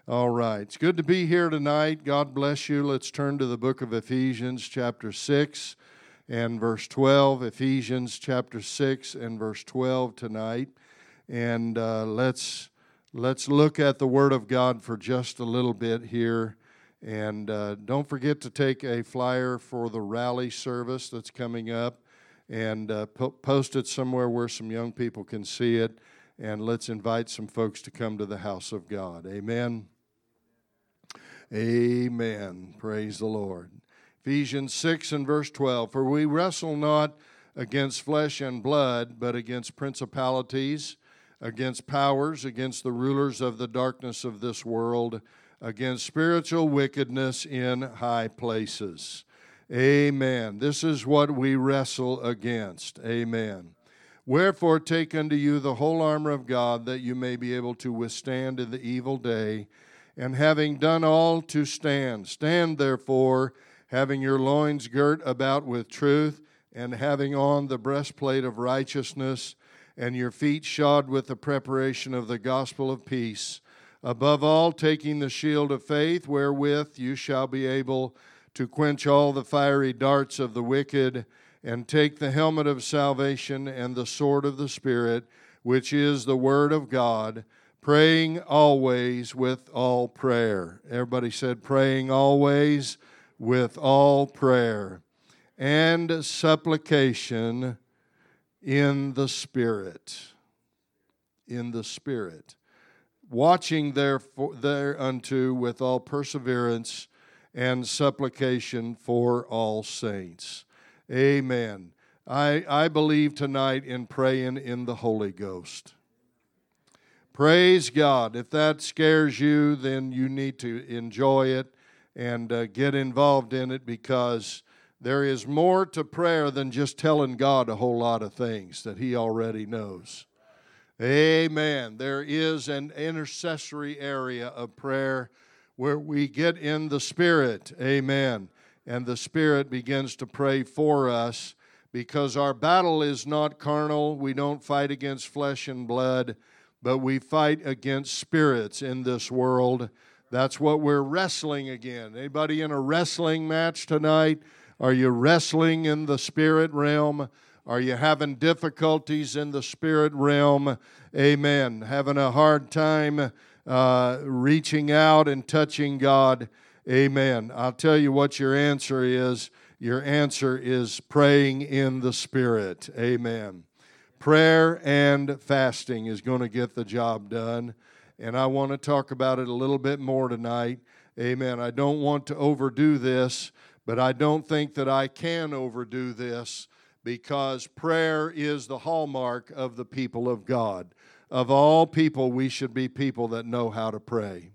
All right. It's good to be here tonight. God bless you. Let's turn to the book of Ephesians, chapter 6 and verse 12. Ephesians, chapter 6 and verse 12 tonight. And let's look at the Word of God for just a little bit here. And don't forget to take a flyer for the rally service that's coming up and post it somewhere where some young people can see it. And let's invite some folks to come to the house of God. Amen. Amen. Praise the Lord. Ephesians 6 and verse 12. For we wrestle not against flesh and blood, but against principalities, against powers, against the rulers of the darkness of this world, against spiritual wickedness in high places. Amen. This is what we wrestle against. Amen. Wherefore take unto you the whole armor of God, that you may be able to withstand in the evil day, and having done all to stand. Stand therefore, having your loins girt about with truth, and having on the breastplate of righteousness, and your feet shod with the preparation of the gospel of peace. Above all, taking the shield of faith, wherewith you shall be able to quench all the fiery darts of the wicked, and take the helmet of salvation and the sword of the Spirit, which is the word of God, praying always with all prayer. Everybody said, praying always with all prayer and supplication in the Spirit. In the Spirit. Watching thereunto with all perseverance and supplication for all saints. Amen. I believe tonight in praying in the Holy Ghost. Praise God. If that scares you, then you need to enjoy it and get involved in it, because there is more to prayer than just telling God a whole lot of things that He already knows. Amen. There is an intercessory area of prayer where we get in the Spirit. Amen. And the Spirit begins to pray for us, because our battle is not carnal. We don't fight against flesh and blood, but we fight against spirits in this world. That's what we're wrestling again. Anybody in a wrestling match tonight? Are you wrestling in the spirit realm? Are you having difficulties in the spirit realm? Amen. Having a hard time reaching out and touching God? Amen. I'll tell you what your answer is. Your answer is praying in the Spirit. Amen. Prayer and fasting is going to get the job done, and I want to talk about it a little bit more tonight. Amen. I don't want to overdo this, but I don't think that I can overdo this, because prayer is the hallmark of the people of God. Of all people, we should be people that know how to pray.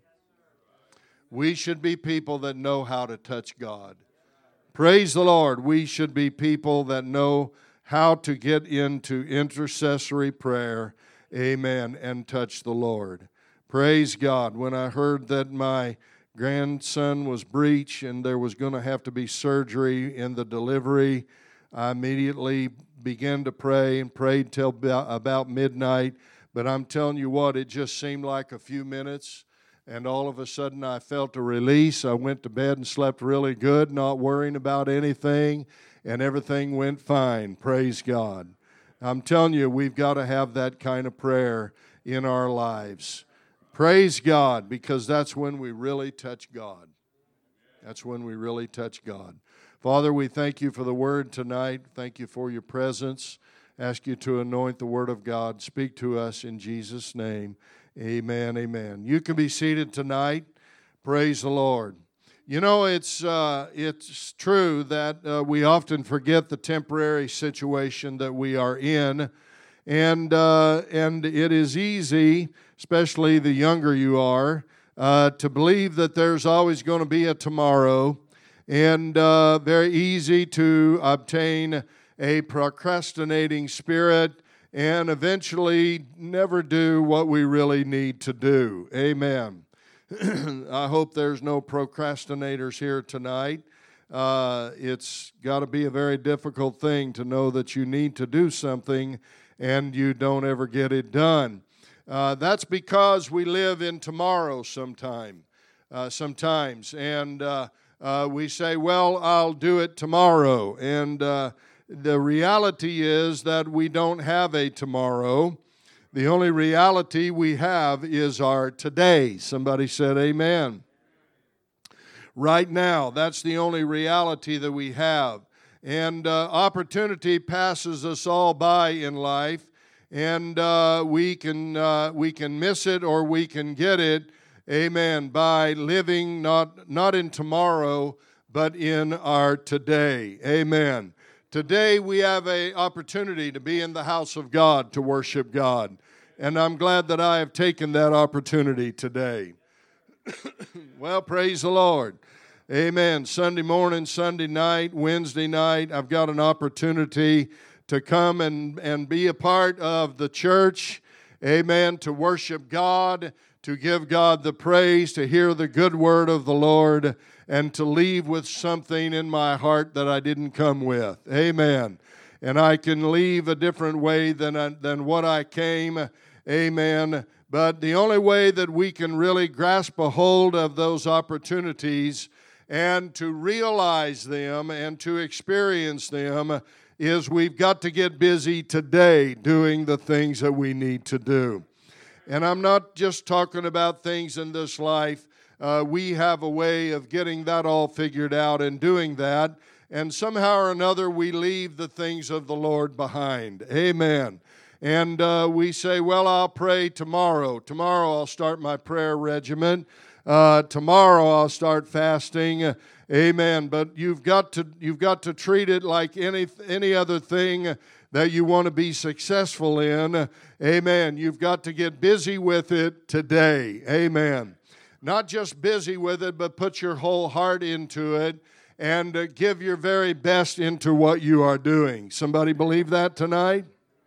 We should be people that know how to touch God. Praise the Lord. We should be people that know how to get into intercessory prayer, amen, and touch the Lord. Praise God. When I heard that my grandson was breech and there was going to have to be surgery in the delivery, I immediately began to pray and prayed till about midnight. But I'm telling you what, it just seemed like a few minutes, and all of a sudden I felt a release. I went to bed and slept really good, not worrying about anything, and everything went fine. Praise God. I'm telling you, we've got to have that kind of prayer in our lives. Praise God, because that's when we really touch God. That's when we really touch God. Father, we thank you for the word tonight. Thank you for your presence. Ask you to anoint the word of God. Speak to us in Jesus' name. Amen, amen. You can be seated tonight. Praise the Lord. You know, it's true that we often forget the temporary situation that we are in, and it is easy, especially the younger you are, to believe that there's always going to be a tomorrow, and very easy to obtain a procrastinating spirit and eventually never do what we really need to do. Amen. I hope there's no procrastinators here tonight. It's got to be a very difficult thing to know that you need to do something and you don't ever get it done. That's because we live in tomorrow sometimes. And we say, well, I'll do it tomorrow. And the reality is that we don't have a tomorrow. The only reality we have is our today. Somebody said amen. Right now, that's the only reality that we have. And opportunity passes us all by in life, and we can miss it or we can get it, amen, by living not in tomorrow, but in our today, amen. Today we have an opportunity to be in the house of God, to worship God, and I'm glad that I have taken that opportunity today. Well, praise the Lord. Amen. Sunday morning, Sunday night, Wednesday night, I've got an opportunity to come and be a part of the church. Amen. To worship God, to give God the praise, to hear the good word of the Lord, and to leave with something in my heart that I didn't come with. Amen. And I can leave a different way than what I came. Amen. But the only way that we can really grasp a hold of those opportunities and to realize them and to experience them is we've got to get busy today doing the things that we need to do. And I'm not just talking about things in this life. We have a way of getting that all figured out and doing that. And somehow or another we leave the things of the Lord behind. Amen. And we say, well, I'll pray tomorrow. Tomorrow I'll start my prayer regimen. Tomorrow I'll start fasting. Amen. But you've got to treat it like any other thing that you want to be successful in. Amen. You've got to get busy with it today. Amen. Not just busy with it, but put your whole heart into it and give your very best into what you are doing. Somebody believe that tonight?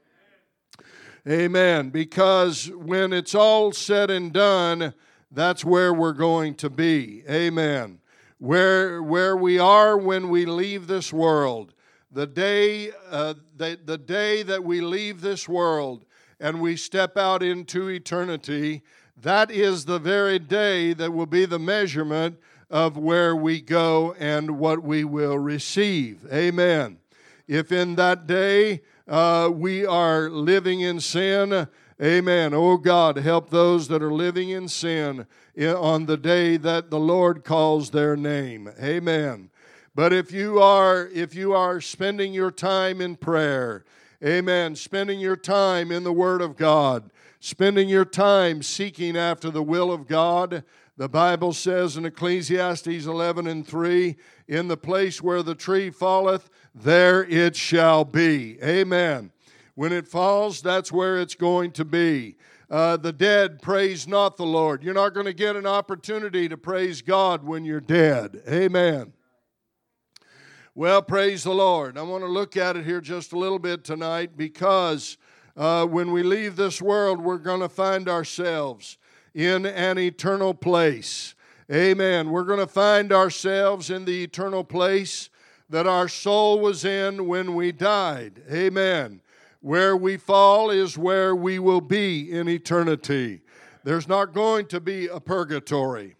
Amen. Because when it's all said and done, that's where we're going to be. Amen. Where we are when we leave this world. The day that we leave this world and we step out into eternity, that is the very day that will be the measurement of where we go and what we will receive. Amen. If in that day we are living in sin, amen. Oh God, help those that are living in sin on the day that the Lord calls their name. Amen. But if you are spending your time in prayer, amen, spending your time in the Word of God, spending your time seeking after the will of God, the Bible says in Ecclesiastes 11:3, in the place where the tree falleth, there it shall be. Amen. When it falls, that's where it's going to be. The dead praise not the Lord. You're not going to get an opportunity to praise God when you're dead. Amen. Well, praise the Lord. I want to look at it here just a little bit tonight because when we leave this world, we're going to find ourselves in an eternal place. Amen. We're going to find ourselves in the eternal place that our soul was in when we died. Amen. Where we fall is where we will be in eternity. There's not going to be a purgatory.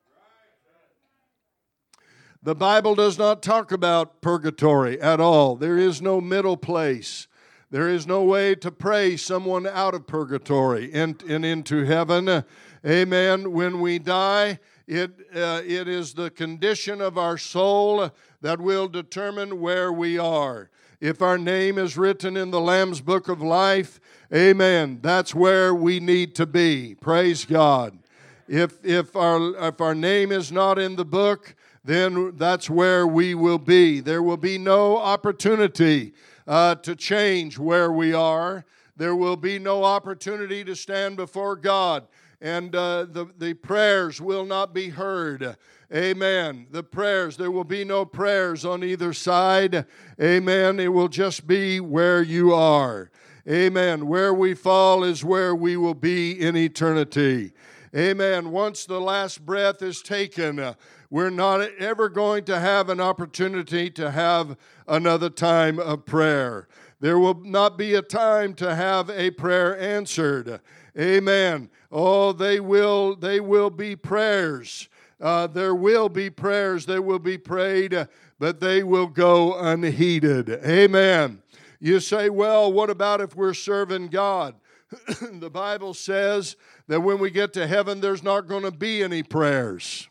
The Bible does not talk about purgatory at all. There is no middle place. There is no way to pray someone out of purgatory and into heaven. Amen. When we die, it is the condition of our soul that will determine where we are. If our name is written in the Lamb's Book of Life, amen, that's where we need to be. Praise God. If our name is not in the book, then that's where we will be. There will be no opportunity to change where we are. There will be no opportunity to stand before God, and the prayers will not be heard. Amen. The prayers, there will be no prayers on either side. Amen. It will just be where you are. Amen. Where we fall is where we will be in eternity. Amen. Once the last breath is taken, we're not ever going to have an opportunity to have another time of prayer. There will not be a time to have a prayer answered. Amen. Oh, they will be prayers. There will be prayers that will be prayed, but they will go unheeded. Amen. You say, well, what about if we're serving God? The Bible says that when we get to heaven, there's not going to be any prayers.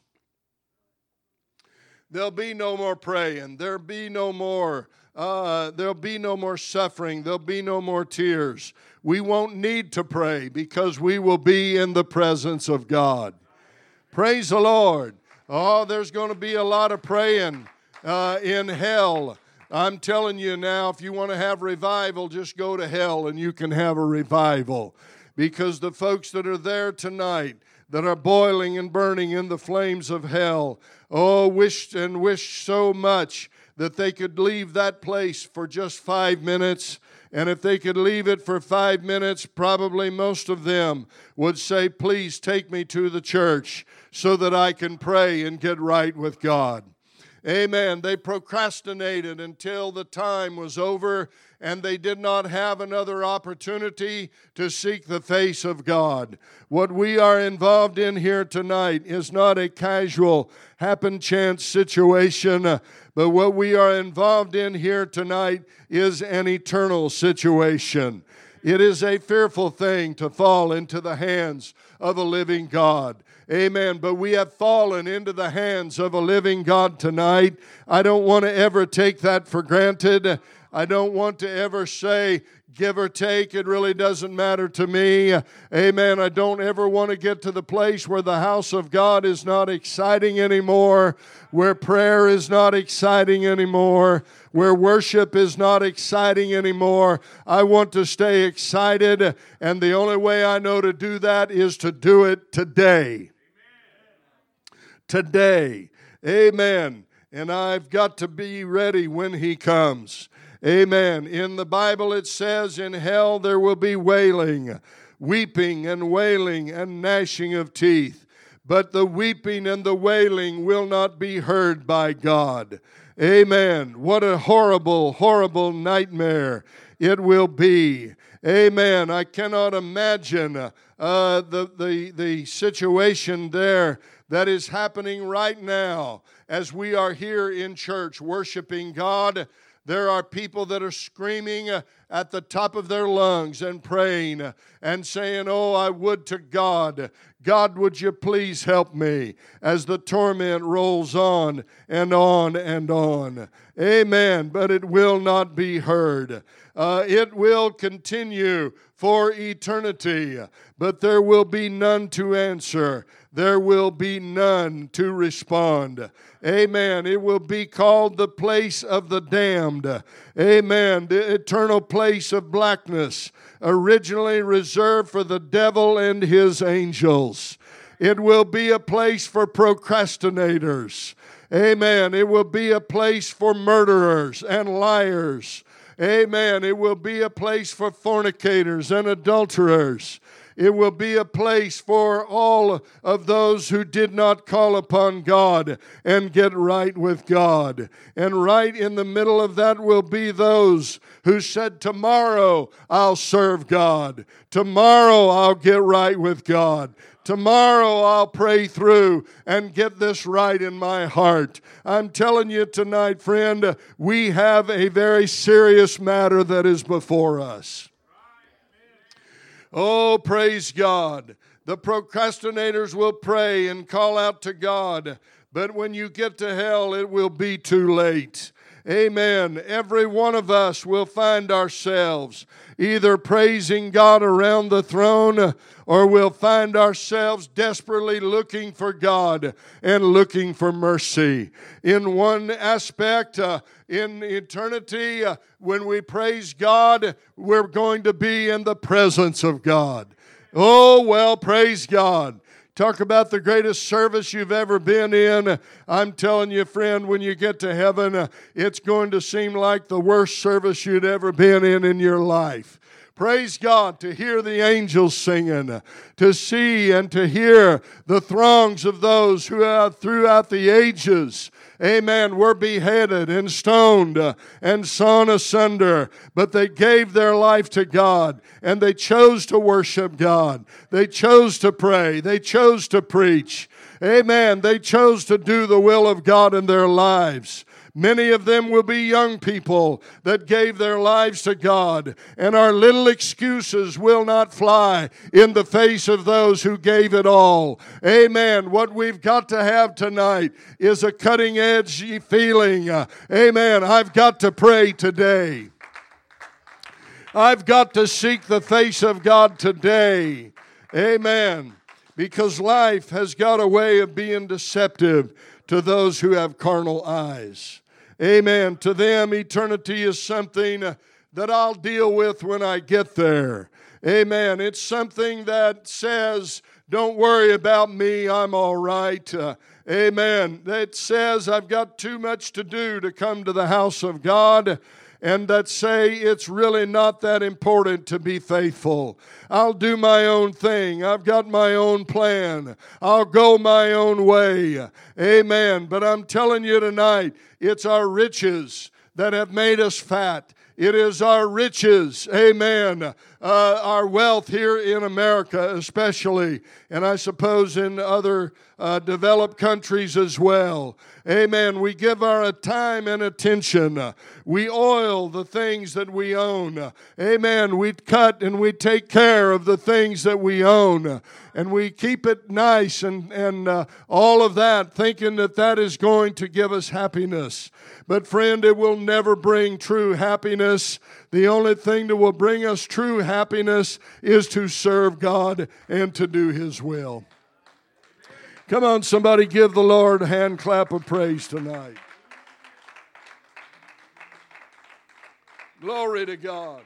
There'll be no more praying. There'll be no more suffering. There'll be no more tears. We won't need to pray because we will be in the presence of God. Praise the Lord. Oh, there's going to be a lot of praying in hell. I'm telling you now, if you want to have revival, just go to hell and you can have a revival. Because the folks that are there tonight, that are boiling and burning in the flames of hell, wished so much that they could leave that place for just 5 minutes. And if they could leave it for 5 minutes, probably most of them would say, please take me to the church so that I can pray and get right with God. Amen. They procrastinated until the time was over, and they did not have another opportunity to seek the face of God. What we are involved in here tonight is not a casual, happen-chance situation, but what we are involved in here tonight is an eternal situation. It is a fearful thing to fall into the hands of a living God. Amen. But we have fallen into the hands of a living God tonight. I don't want to ever take that for granted. I don't want to ever say, give or take, it really doesn't matter to me. Amen. I don't ever want to get to the place where the house of God is not exciting anymore, where prayer is not exciting anymore, where worship is not exciting anymore. I want to stay excited, and the only way I know to do that is to do it today. Today. Amen. And I've got to be ready when He comes. Amen. In the Bible it says, in hell there will be wailing, weeping and wailing and gnashing of teeth. But the weeping and the wailing will not be heard by God. Amen. What a horrible, horrible nightmare it will be. Amen. I cannot imagine the situation there that is happening right now as we are here in church worshiping God. There are people that are screaming at the top of their lungs and praying and saying, oh, I would to God. God, would you please help me, as the torment rolls on and on and on. Amen. But it will not be heard. It will continue for eternity, but there will be none to answer. There will be none to respond. Amen. It will be called the place of the damned. Amen. The eternal place of blackness, originally reserved for the devil and his angels. It will be a place for procrastinators. Amen. It will be a place for murderers and liars. Amen. It will be a place for fornicators and adulterers. It will be a place for all of those who did not call upon God and get right with God. And right in the middle of that will be those who said, tomorrow I'll serve God. Tomorrow I'll get right with God. Tomorrow I'll pray through and get this right in my heart. I'm telling you tonight, friend, we have a very serious matter that is before us. Oh, praise God. The procrastinators will pray and call out to God, but when you get to hell, it will be too late. Amen. Every one of us will find ourselves either praising God around the throne, or we'll find ourselves desperately looking for God and looking for mercy. In one aspect, in eternity, when we praise God, we're going to be in the presence of God. Oh, well, praise God. Talk about the greatest service you've ever been in. I'm telling you, friend, when you get to heaven, it's going to seem like the worst service you'd ever been in your life. Praise God, to hear the angels singing, to see and to hear the throngs of those who have throughout the ages, amen, were beheaded and stoned and sawn asunder. But they gave their life to God, and they chose to worship God. They chose to pray. They chose to preach. Amen. They chose to do the will of God in their lives. Many of them will be young people that gave their lives to God, and our little excuses will not fly in the face of those who gave it all. Amen. What we've got to have tonight is a cutting-edge feeling. Amen. I've got to pray today. I've got to seek the face of God today. Amen. Because life has got a way of being deceptive to those who have carnal eyes. Amen. To them, eternity is something that I'll deal with when I get there. Amen. It's something that says, don't worry about me, I'm all right. Amen. It says I've got too much to do to come to the house of God. And that say it's really not that important to be faithful. I'll do my own thing. I've got my own plan. I'll go my own way. Amen. But I'm telling you tonight, it's our riches that have made us fat. It is our riches, amen, our wealth here in America especially, and I suppose in other developed countries as well. Amen. We give our time and attention. We oil the things that we own. Amen. We cut and we take care of the things that we own. And we keep it nice and all of that, thinking that that is going to give us happiness. But friend, it will never bring true happiness. The only thing that will bring us true happiness is to serve God and to do His will. Come on, somebody give the Lord a hand clap of praise tonight. Glory to God.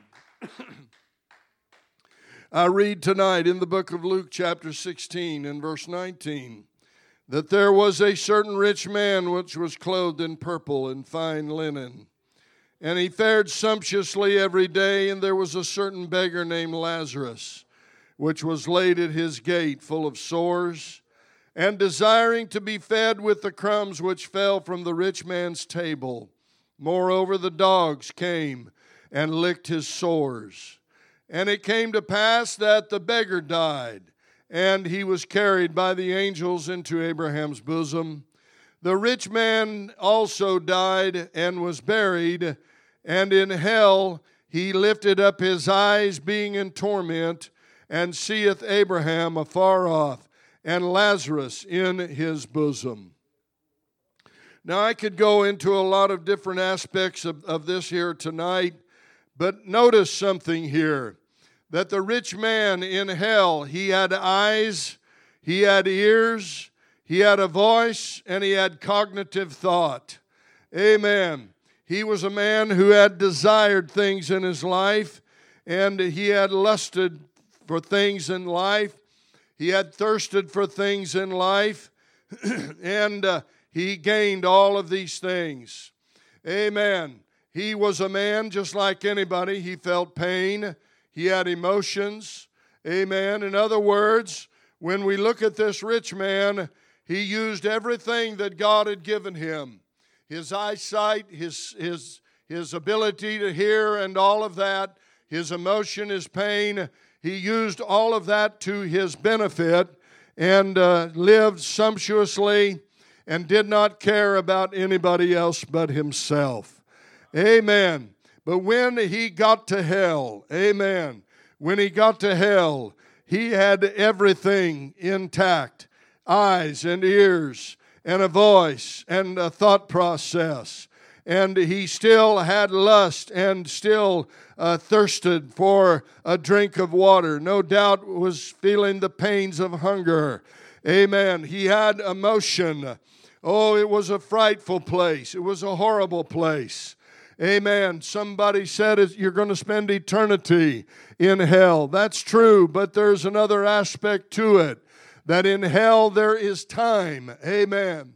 I read tonight in the book of Luke chapter 16 and verse 19 that there was a certain rich man which was clothed in purple and fine linen, and he fared sumptuously every day, and there was a certain beggar named Lazarus, which was laid at his gate full of sores, and desiring to be fed with the crumbs which fell from the rich man's table. Moreover, the dogs came and licked his sores. And it came to pass that the beggar died, and he was carried by the angels into Abraham's bosom. The rich man also died and was buried, and in hell he lifted up his eyes, being in torment, and seeth Abraham afar off, and Lazarus in his bosom. Now, I could go into a lot of different aspects of this here tonight, but notice something here, that the rich man in hell, he had eyes, he had ears, he had a voice, and he had cognitive thought. Amen. He was a man who had desired things in his life, and he had lusted for things in life. He had thirsted for things in life, and he gained all of these things. Amen. He was a man just like anybody. He felt pain. He had emotions. Amen. In other words, when we look at this rich man, he used everything that God had given him. His eyesight, his ability to hear and all of that, his emotion, his pain. He used all of that to his benefit and lived sumptuously and did not care about anybody else but himself. Amen. But when he got to hell, amen, when he got to hell, he had everything intact, eyes and ears and a voice and a thought process. And he still had lust and still thirsted for a drink of water. No doubt was feeling the pains of hunger. Amen. He had emotion. Oh, it was a frightful place. It was a horrible place. Amen. Somebody said you're going to spend eternity in hell. That's true, but there's another aspect to it, that in hell there is time. Amen.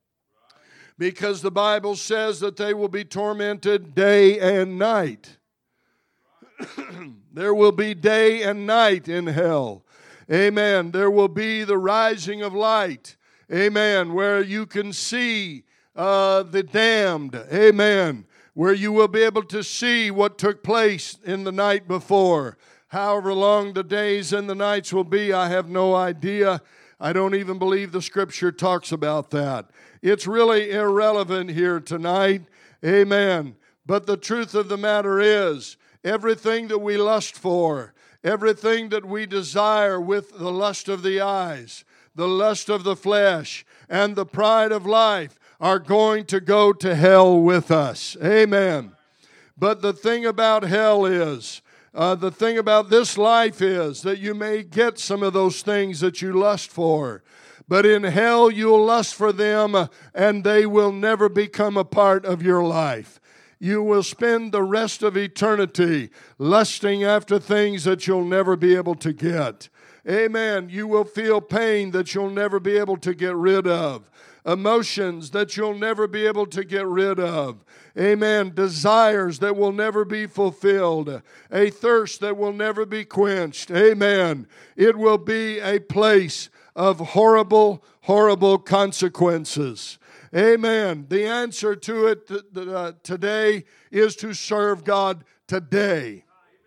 Because the Bible says that they will be tormented day and night. There will be day and night in hell. Amen. There will be the rising of light. Amen. Where you can see the damned. Amen. Where you will be able to see what took place in the night before. However long the days and the nights will be, I have no idea. I don't even believe the Scripture talks about that. It's really irrelevant here tonight. Amen. But the truth of the matter is, everything that we lust for, everything that we desire with the lust of the eyes, the lust of the flesh, and the pride of life are going to go to hell with us. Amen. But the thing about hell is, the thing about this life is that you may get some of those things that you lust for. But in hell you'll lust for them and they will never become a part of your life. You will spend the rest of eternity lusting after things that you'll never be able to get. Amen. You will feel pain that you'll never be able to get rid of. Emotions that you'll never be able to get rid of. Amen. Desires that will never be fulfilled. A thirst that will never be quenched. Amen. It will be a place of horrible, horrible consequences. Amen. The answer to it today is to serve God today.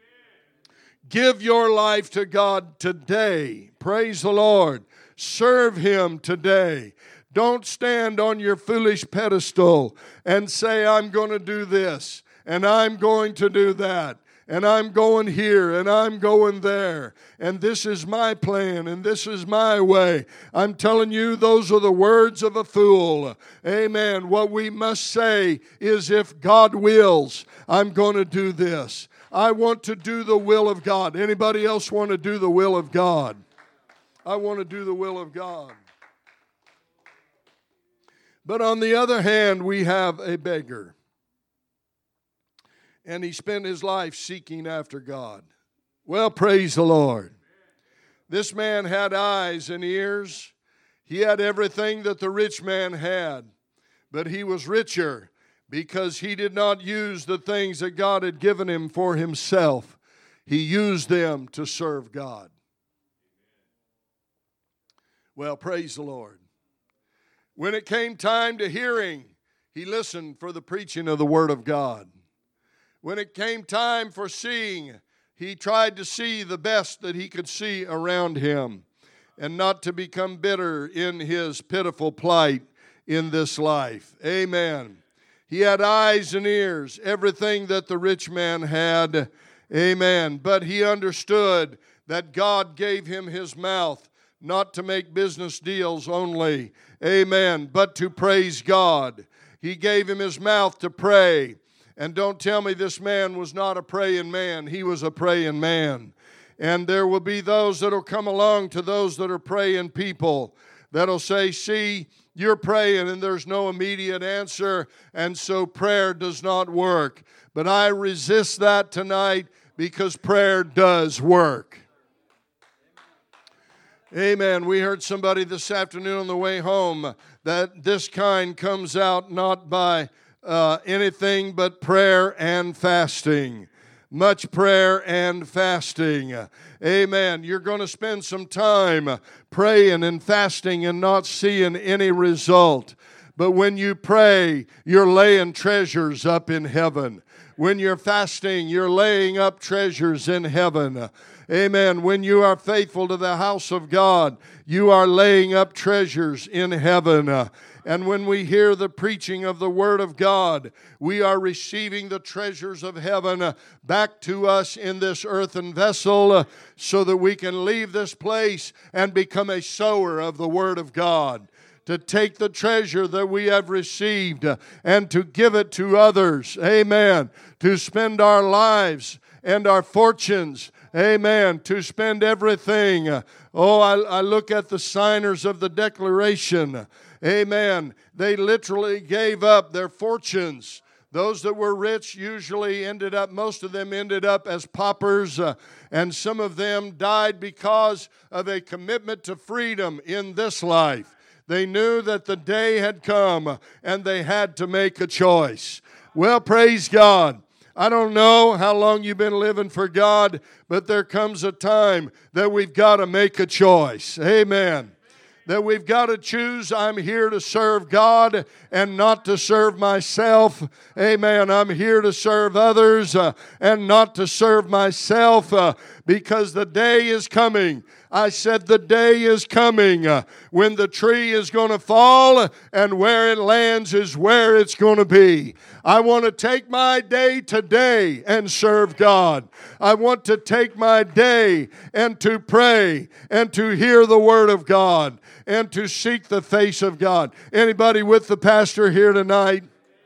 Give your life to God today. Praise the Lord. Serve Him today. Don't stand on your foolish pedestal and say, I'm going to do this, and I'm going to do that, and I'm going here, and I'm going there, and this is my plan, and this is my way. I'm telling you, those are the words of a fool. Amen. What we must say is, if God wills, I'm going to do this. I want to do the will of God. Anybody else want to do the will of God? I want to do the will of God. But on the other hand, we have a beggar. And he spent his life seeking after God. Well, praise the Lord. This man had eyes and ears. He had everything that the rich man had. But he was richer because he did not use the things that God had given him for himself. He used them to serve God. Well, praise the Lord. When it came time to hearing, he listened for the preaching of the Word of God. When it came time for seeing, he tried to see the best that he could see around him and not to become bitter in his pitiful plight in this life. Amen. He had eyes and ears, everything that the rich man had. Amen. But he understood that God gave him his mouth not to make business deals only. Amen. But to praise God. He gave him his mouth to pray. And don't tell me this man was not a praying man. He was a praying man. And there will be those that will come along to those that are praying people that'll say, see, you're praying and there's no immediate answer, and so prayer does not work. But I resist that tonight because prayer does work. Amen. We heard somebody this afternoon on the way home that this kind comes out not by anything but prayer and fasting. Much prayer and fasting. Amen. You're going to spend some time praying and fasting and not seeing any result. But when you pray, you're laying treasures up in heaven. When you're fasting, you're laying up treasures in heaven. Amen. When you are faithful to the house of God, you are laying up treasures in heaven. And when we hear the preaching of the Word of God, we are receiving the treasures of heaven back to us in this earthen vessel so that we can leave this place and become a sower of the Word of God. To take the treasure that we have received and to give it to others. Amen. To spend our lives and our fortunes. Amen. To spend everything. Oh, I look at the signers of the Declaration. Amen. They literally gave up their fortunes. Those that were rich usually most of them ended up as paupers, and some of them died because of a commitment to freedom in this life. They knew that the day had come and they had to make a choice. Well, praise God. I don't know how long you've been living for God, but there comes a time that we've got to make a choice. Amen. That we've got to choose, I'm here to serve God and not to serve myself. Amen. I'm here to serve others and not to serve myself because the day is coming. I said the day is coming when the tree is going to fall and where it lands is where it's going to be. I want to take my day today and serve God. I want to take my day and to pray and to hear the Word of God and to seek the face of God. Anybody with the pastor here tonight?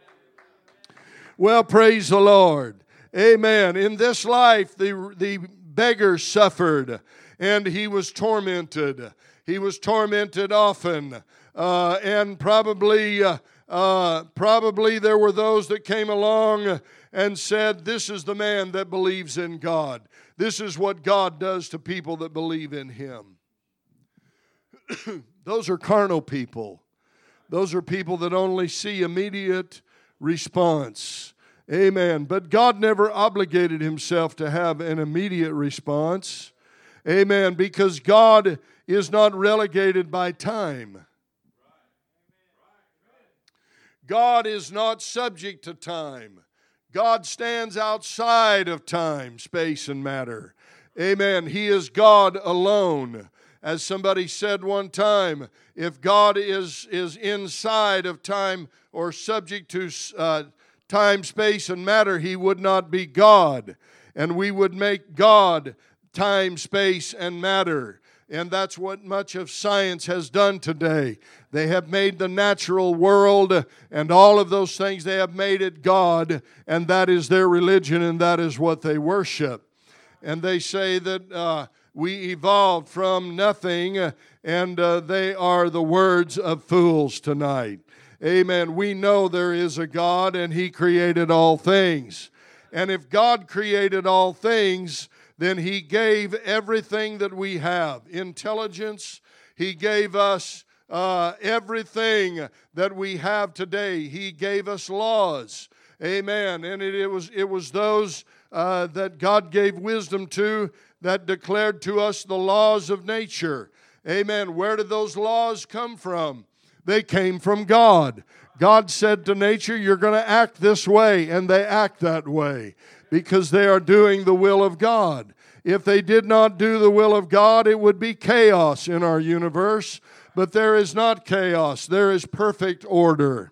Well, praise the Lord. Amen. In this life, the beggar suffered and he was tormented. He was tormented often. And probably there were those that came along and said, this is the man that believes in God. This is what God does to people that believe in Him. Those are carnal people. Those are people that only see immediate response. Amen. But God never obligated Himself to have an immediate response. Amen. Because God is not relegated by time. God is not subject to time. God stands outside of time, space, and matter. Amen. He is God alone. As somebody said one time, if God is inside of time or subject to time, space, and matter, He would not be God. And we would make God time, space, and matter. And that's what much of science has done today. They have made the natural world and all of those things, they have made it God, and that is their religion, and that is what they worship. And they say that we evolved from nothing, and they are the words of fools tonight. Amen. We know there is a God, and He created all things. And if God created all things, then He gave everything that we have. Intelligence, He gave us everything that we have today. He gave us laws. Amen. And it was those that God gave wisdom to that declared to us the laws of nature. Amen. Where did those laws come from? They came from God. God said to nature, you're going to act this way, and they act that way because they are doing the will of God. If they did not do the will of God, it would be chaos in our universe. But there is not chaos. There is perfect order.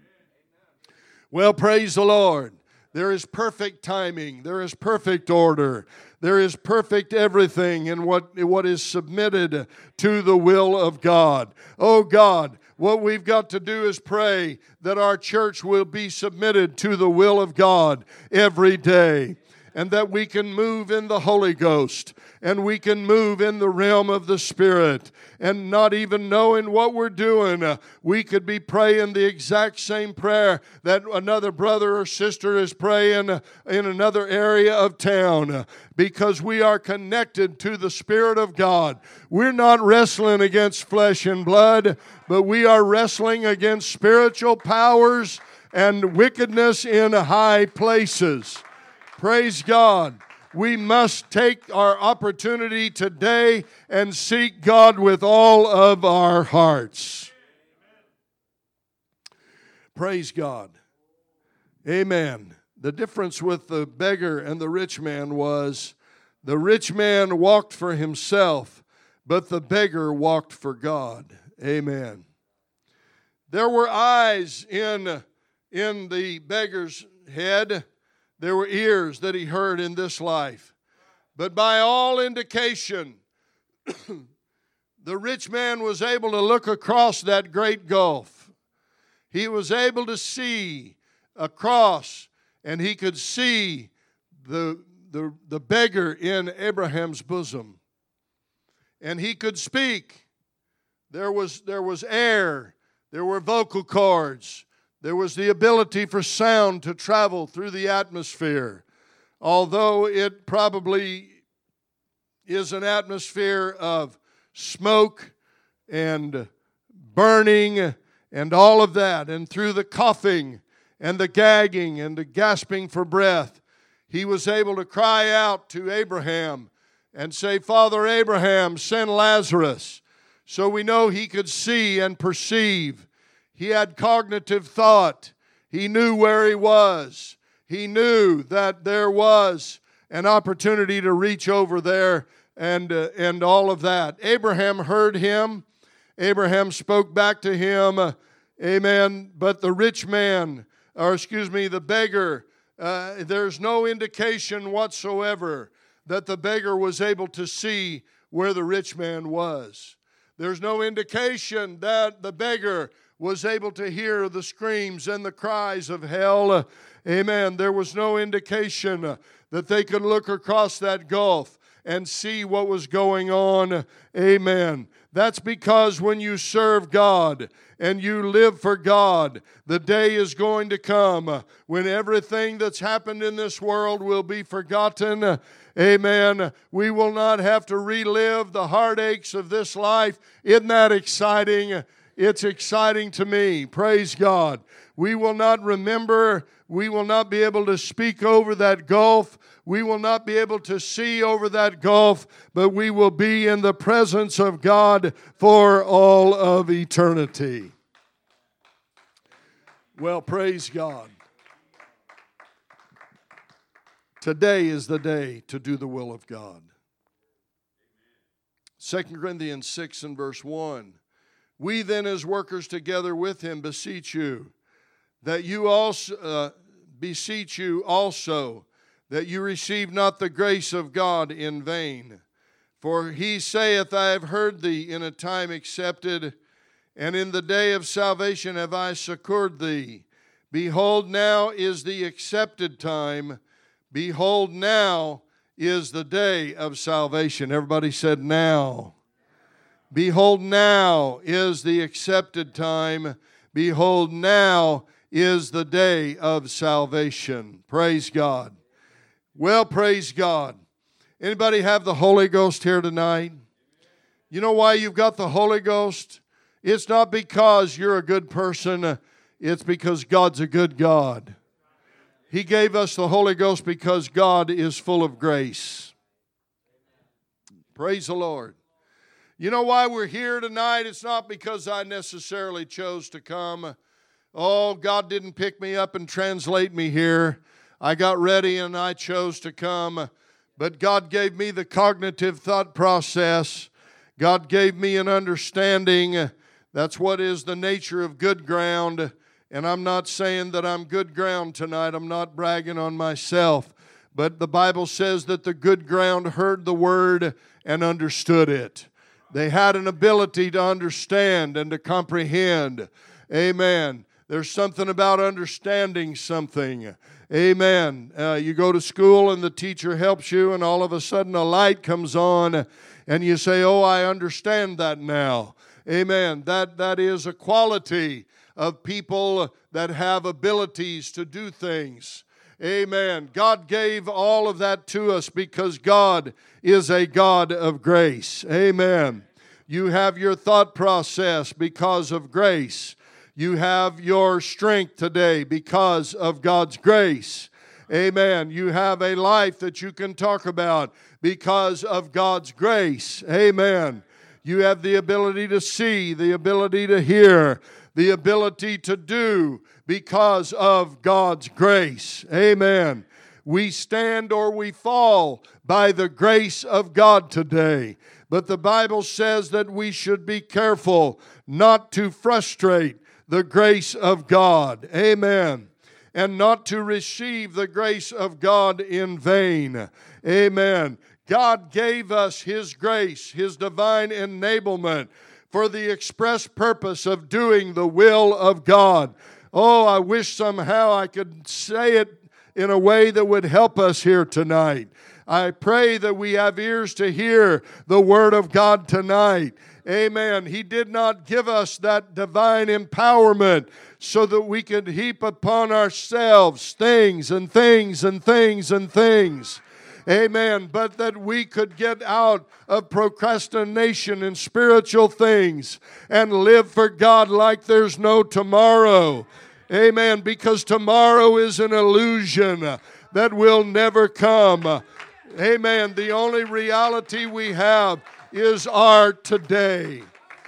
Well, praise the Lord. There is perfect timing. There is perfect order. There is perfect everything in what is submitted to the will of God. Oh God, what we've got to do is pray that our church will be submitted to the will of God every day, and that we can move in the Holy Ghost, and we can move in the realm of the Spirit, and not even knowing what we're doing, we could be praying the exact same prayer that another brother or sister is praying in another area of town, because we are connected to the Spirit of God. We're not wrestling against flesh and blood, but we are wrestling against spiritual powers and wickedness in high places. Praise God. We must take our opportunity today and seek God with all of our hearts. Praise God. Amen. The difference with the beggar and the rich man was the rich man walked for himself, but the beggar walked for God. Amen. There were eyes in the beggar's head. There were ears that he heard in this life. But by all indication, the rich man was able to look across that great gulf. He was able to see across, and he could see the beggar in Abraham's bosom. And he could speak. There was air. There were vocal cords. There was the ability for sound to travel through the atmosphere, although it probably is an atmosphere of smoke and burning and all of that, and through the coughing and the gagging and the gasping for breath, he was able to cry out to Abraham and say, Father Abraham, send Lazarus. So we know he could see and perceive. He had cognitive thought. He knew where he was. He knew that there was an opportunity to reach over there and all of that. Abraham heard him. Abraham spoke back to him. Amen. But the rich man, the beggar, there's no indication whatsoever that the beggar was able to see where the rich man was. There's no indication that the beggar was able to hear the screams and the cries of hell. Amen. There was no indication that they could look across that gulf and see what was going on. Amen. That's because when you serve God and you live for God, the day is going to come when everything that's happened in this world will be forgotten. Amen. We will not have to relive the heartaches of this life. Isn't that exciting? It's exciting to me. Praise God. We will not remember. We will not be able to speak over that gulf. We will not be able to see over that gulf, but we will be in the presence of God for all of eternity. Well, praise God. Today is the day to do the will of God. 2 Corinthians 6 and verse 1. We then as workers together with him beseech you, that you also that you receive not the grace of God in vain. For he saith, I have heard thee in a time accepted, and in the day of salvation have I succored thee. Behold, now is the accepted time. Behold, now is the day of salvation. Everybody said now. Behold, now is the accepted time. Behold, now is the day of salvation. Praise God. Well, praise God. Anybody have the Holy Ghost here tonight? You know why you've got the Holy Ghost? It's not because you're a good person. It's because God's a good God. He gave us the Holy Ghost because God is full of grace. Praise the Lord. You know why we're here tonight? It's not because I necessarily chose to come. Oh, God didn't pick me up and translate me here. I got ready and I chose to come. But God gave me the cognitive thought process. God gave me an understanding. That's what is the nature of good ground. And I'm not saying that I'm good ground tonight. I'm not bragging on myself. But the Bible says that the good ground heard the word and understood it. They had an ability to understand and to comprehend. Amen. There's something about understanding something. Amen. You go to school and the teacher helps you and all of a sudden a light comes on and you say, oh, I understand that now. Amen. That is a quality of people that have abilities to do things. Amen. God gave all of that to us because God is a God of grace. Amen. You have your thought process because of grace. You have your strength today because of God's grace. Amen. You have a life that you can talk about because of God's grace. Amen. You have the ability to see, the ability to hear, the ability to do because of God's grace. Amen. We stand or we fall by the grace of God today. But the Bible says that we should be careful not to frustrate the grace of God. Amen. And not to receive the grace of God in vain. Amen. God gave us His grace, His divine enablement for the express purpose of doing the will of God. Oh, I wish somehow I could say it in a way that would help us here tonight. I pray that we have ears to hear the Word of God tonight. Amen. He did not give us that divine empowerment so that we could heap upon ourselves things and things and things and things. Amen. But that we could get out of procrastination and spiritual things and live for God like there's no tomorrow. Amen. Because tomorrow is an illusion that will never come. Amen. The only reality we have is our today.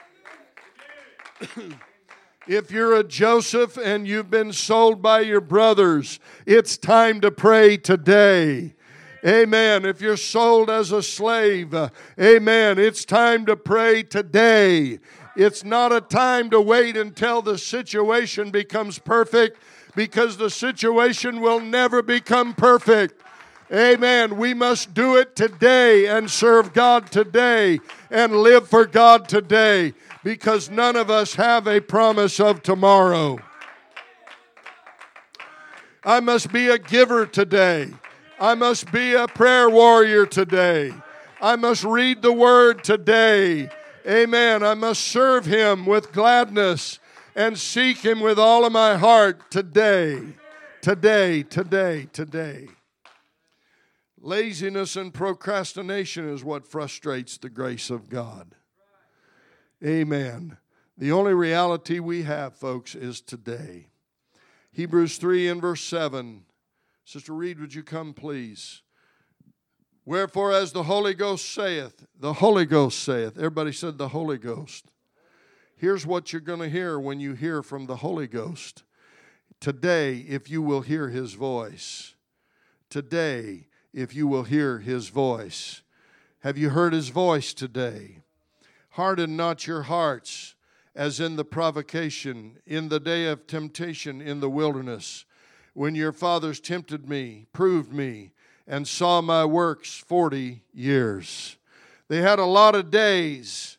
If you're a Joseph and you've been sold by your brothers, it's time to pray today. Amen. If you're sold as a slave, amen, it's time to pray today. It's not a time to wait until the situation becomes perfect, because the situation will never become perfect. Amen. We must do it today and serve God today and live for God today, because none of us have a promise of tomorrow. I must be a giver today. I must be a prayer warrior today. I must read the Word today. Amen. I must serve Him with gladness and seek Him with all of my heart today. Today, today, today. Laziness and procrastination is what frustrates the grace of God. Amen. The only reality we have, folks, is today. Hebrews 3 and verse 7. Sister Reed, would you come, please? Wherefore, as the Holy Ghost saith, everybody said the Holy Ghost. Here's what you're going to hear when you hear from the Holy Ghost. Today, if you will hear His voice. Today, if you will hear His voice. Have you heard His voice today? Harden not your hearts, as in the provocation, in the day of temptation in the wilderness, when your fathers tempted me, proved me, and saw my works 40 years. They had a lot of days.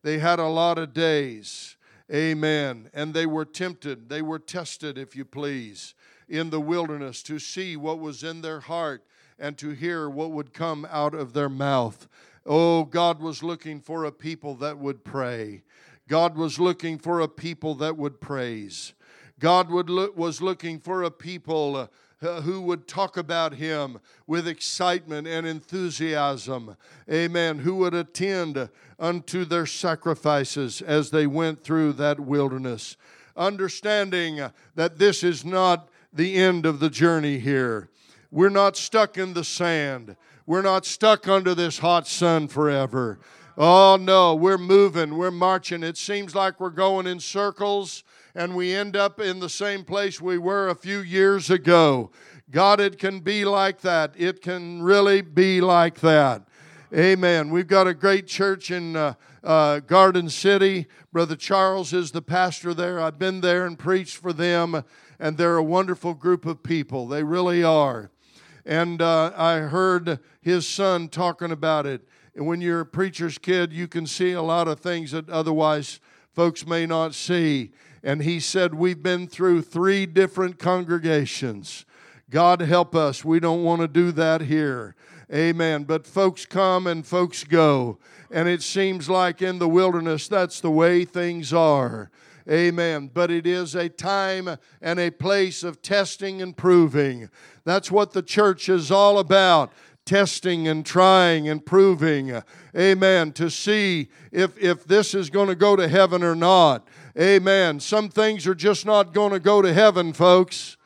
Amen. And they were tempted. They were tested, if you please, in the wilderness to see what was in their heart and to hear what would come out of their mouth. Oh, God was looking for a people that would pray. God was looking for a people that would praise. God was looking for a people who would talk about Him with excitement and enthusiasm. Amen. Who would attend unto their sacrifices as they went through that wilderness. Understanding that this is not the end of the journey here. We're not stuck in the sand. We're not stuck under this hot sun forever. Oh, no, we're moving, we're marching. It seems like we're going in circles, and we end up in the same place we were a few years ago. God, it can be like that. It can really be like that. Amen. We've got a great church in Garden City. Brother Charles is the pastor there. I've been there and preached for them, and they're a wonderful group of people. They really are. And I heard his son talking about it. And when you're a preacher's kid, you can see a lot of things that otherwise folks may not see. And he said, we've been through 3 different congregations. God help us. We don't want to do that here. Amen. But folks come and folks go. And it seems like in the wilderness, that's the way things are. Amen. But it is a time and a place of testing and proving. That's what the church is all about. Testing and trying and proving. Amen. To see if this is going to go to heaven or not. Amen. Some things are just not going to go to heaven, folks.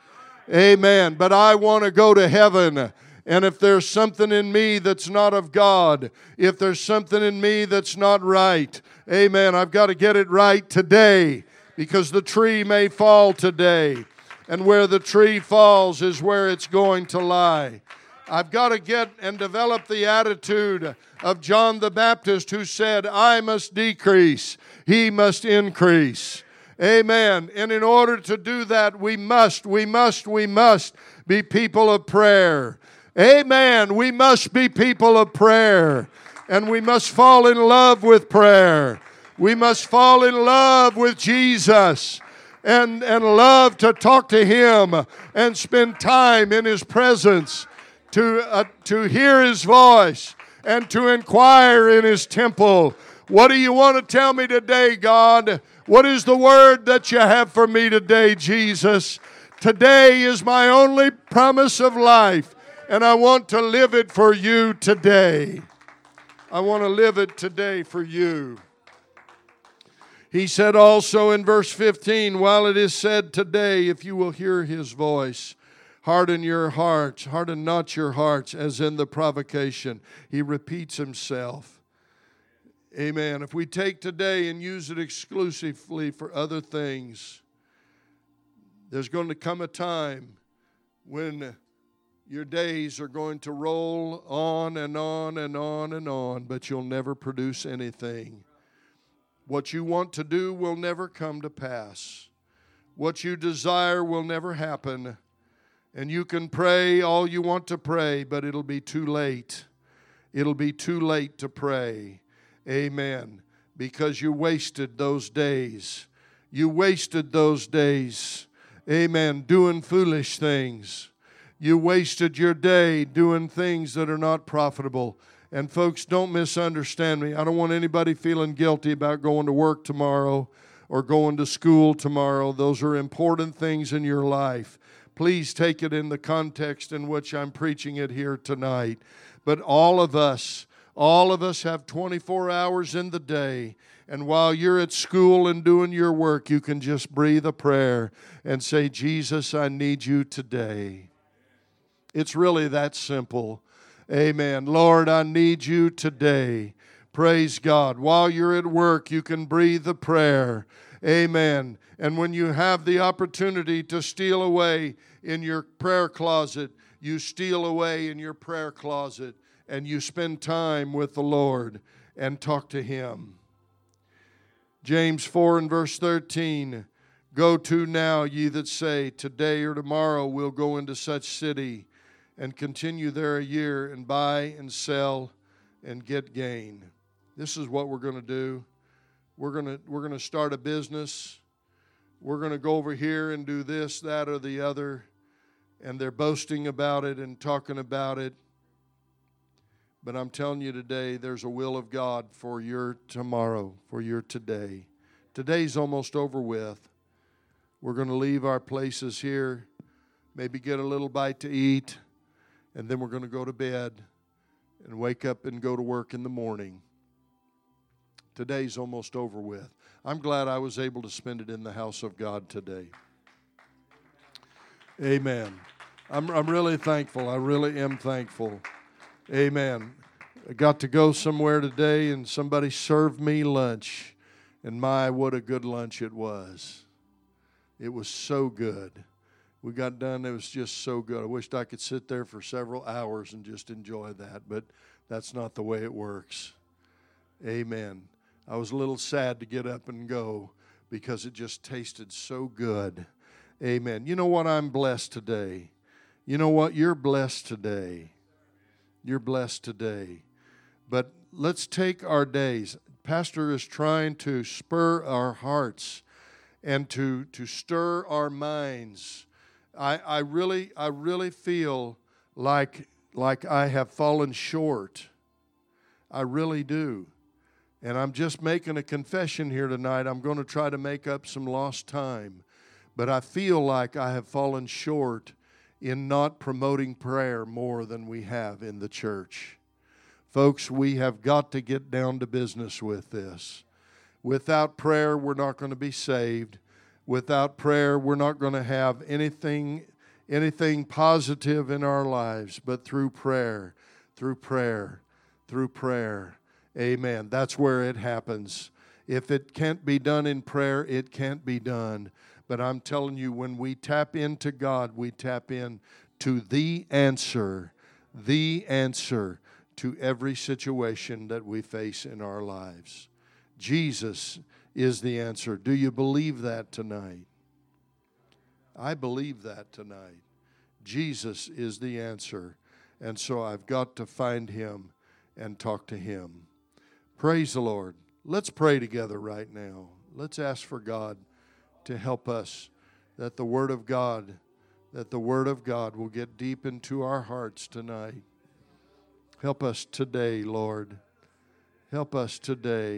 Amen. But I want to go to heaven. And if there's something in me that's not of God, if there's something in me that's not right, amen, I've got to get it right today, because the tree may fall today. And where the tree falls is where it's going to lie. I've got to get and develop the attitude of John the Baptist, who said, I must decrease, He must increase. Amen. And in order to do that, we must be people of prayer. Amen. We must be people of prayer. And we must fall in love with prayer. We must fall in love with Jesus and love to talk to Him and spend time in His presence, to hear His voice and to inquire in His temple. What do you want to tell me today, God? What is the word that you have for me today, Jesus? Today is my only promise of life, and I want to live it for you today. I want to live it today for you. He said also in verse 15, while it is said today, if you will hear His voice, harden your hearts, harden not your hearts, as in the provocation. He repeats Himself. Amen. If we take today and use it exclusively for other things, there's going to come a time when your days are going to roll on and on and on and on, but you'll never produce anything. What you want to do will never come to pass. What you desire will never happen. And you can pray all you want to pray, but it'll be too late. It'll be too late to pray. Amen. Because you wasted those days. You wasted those days. Amen. Doing foolish things. You wasted your day doing things that are not profitable. And folks, don't misunderstand me. I don't want anybody feeling guilty about going to work tomorrow or going to school tomorrow. Those are important things in your life. Please take it in the context in which I'm preaching it here tonight. But all of us have 24 hours in the day. And while you're at school and doing your work, you can just breathe a prayer and say, Jesus, I need you today. It's really that simple. Amen. Lord, I need you today. Praise God. While you're at work, you can breathe the prayer. Amen. And when you have the opportunity to steal away in your prayer closet, you steal away in your prayer closet and you spend time with the Lord and talk to Him. James 4 and verse 13, go to now, ye that say, today or tomorrow we'll go into such city and continue there a year and buy and sell and get gain. This is what we're going to do. We're going to start a business. We're going to go over here and do this, that, or the other. And they're boasting about it and talking about it. But I'm telling you today, there's a will of God for your tomorrow, for your today. Today's almost over with. We're going to leave our places here, maybe get a little bite to eat, and then we're going to go to bed and wake up and go to work in the morning. Today's almost over with. I'm glad I was able to spend it in the house of God today. Amen. I'm really thankful. I really am thankful. Amen. I got to go somewhere today and somebody served me lunch. And my, what a good lunch it was. It was so good. We got done, it was just so good. I wished I could sit there for several hours and just enjoy that, but that's not the way it works. Amen. I was a little sad to get up and go because it just tasted so good. Amen. You know what? I'm blessed today. You know what? You're blessed today. You're blessed today. But let's take our days. Pastor is trying to spur our hearts and to stir our minds. I really feel like I have fallen short. I really do. And I'm just making a confession here tonight. I'm going to try to make up some lost time. But I feel like I have fallen short in not promoting prayer more than we have in the church. Folks, we have got to get down to business with this. Without prayer, we're not going to be saved. Without prayer, we're not going to have anything positive in our lives, but through prayer. Amen. That's where it happens. If it can't be done in prayer, it can't be done. But I'm telling you, when we tap into God, we tap in to the answer to every situation that we face in our lives. Jesus is the answer. Do you believe that tonight? I believe that tonight. Jesus is the answer. And so I've got to find Him and talk to Him. Praise the Lord. Let's pray together right now. Let's ask for God to help us, that the Word of God will get deep into our hearts tonight. Help us today, Lord. Help us today.